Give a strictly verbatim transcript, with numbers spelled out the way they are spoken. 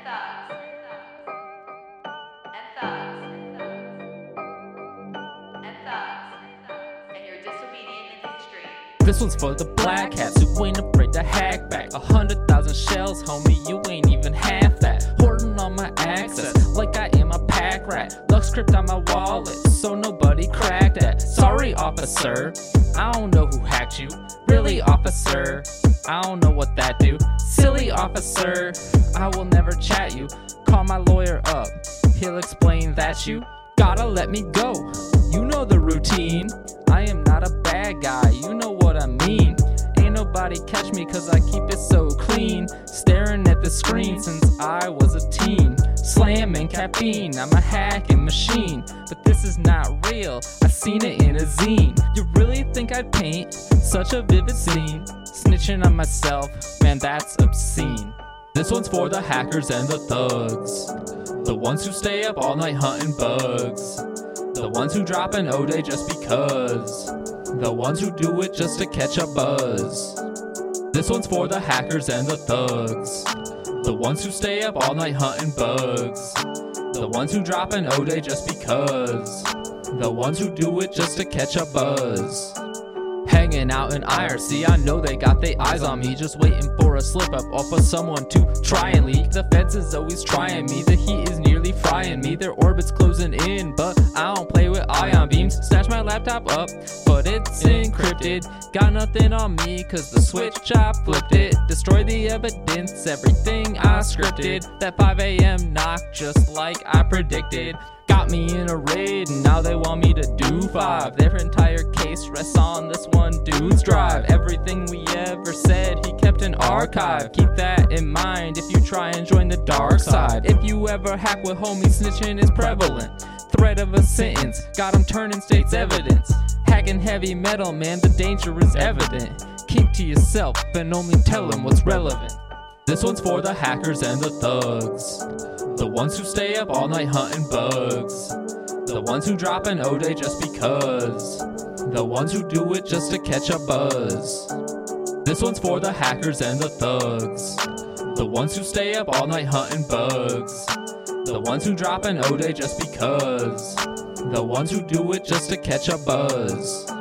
thugs, and thugs, and thugs, and you're disobedient in the street. This one's for the black hats who ain't afraid to hack back. A hundred thousand shells, homie, you ain't even half that. Hoarding on my access like I am a pack rat. Luck script on my wallet, so nobody cracked that. Sorry, officer, I don't know who hacked you. Really, officer, I don't know what that do. Silly officer, I will never chat you. Call my lawyer up, he'll explain that you gotta let me go. You know the routine, I am not a bad guy, you know what I mean. Ain't nobody catch me cause I keep it so clean. Staring at the screen since I was a teen. Slamming caffeine, I'm a hacking machine. But this is not real, I seen it in a zine. You really think I'd paint such a vivid scene? Snitching on myself, man, that's obscene. This one's for the hackers and the thugs, the ones who stay up all night hunting bugs, the ones who drop an O-Day just because, the ones who do it just to catch a buzz. This one's for the hackers and the thugs, the ones who stay up all night hunting bugs, the ones who drop an O-Day just because, the ones who do it just to catch a buzz. Hanging out in I R C, I know they got their eyes on me, just waiting for a slip up off of someone to try and leak. The feds is always trying me, the heat is nearly frying me. Their orbit's closing in, but I don't play with ion beams. Snatch my laptop up, but it's encrypted. Got nothing on me, cause the switch I flipped it. Destroy the evidence, everything I scripted. That five A M knock, just like I predicted. Got me in a raid and now they want me to do five. Their entire case rests on this one dude's drive. Everything we ever said he kept an archive. Keep that in mind if you try and join the dark side. If you ever hack with homies, snitching is prevalent. Threat of a sentence, got him turning state's evidence. Hacking heavy metal, man, the danger is evident. Keep to yourself and only tell them what's relevant. This one's for the hackers and the thugs, the ones who stay up all night hunting bugs, the ones who drop an O-Day just because, the ones who do it just to catch a buzz. This one's for the hackers and the thugs, the ones who stay up all night hunting bugs, the ones who drop an O-Day just because, the ones who do it just to catch a buzz.